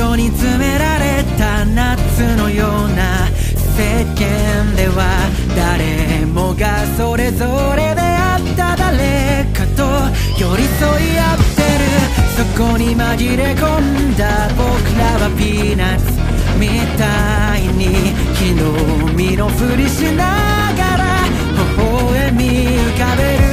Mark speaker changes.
Speaker 1: 緒に詰められた夏のような世間では誰もがそれぞれであった誰かと寄り添い合ってる。そこに紛れ込んだ僕らはピーナッツみたいに木の実のふりしながら微笑み浮かべる。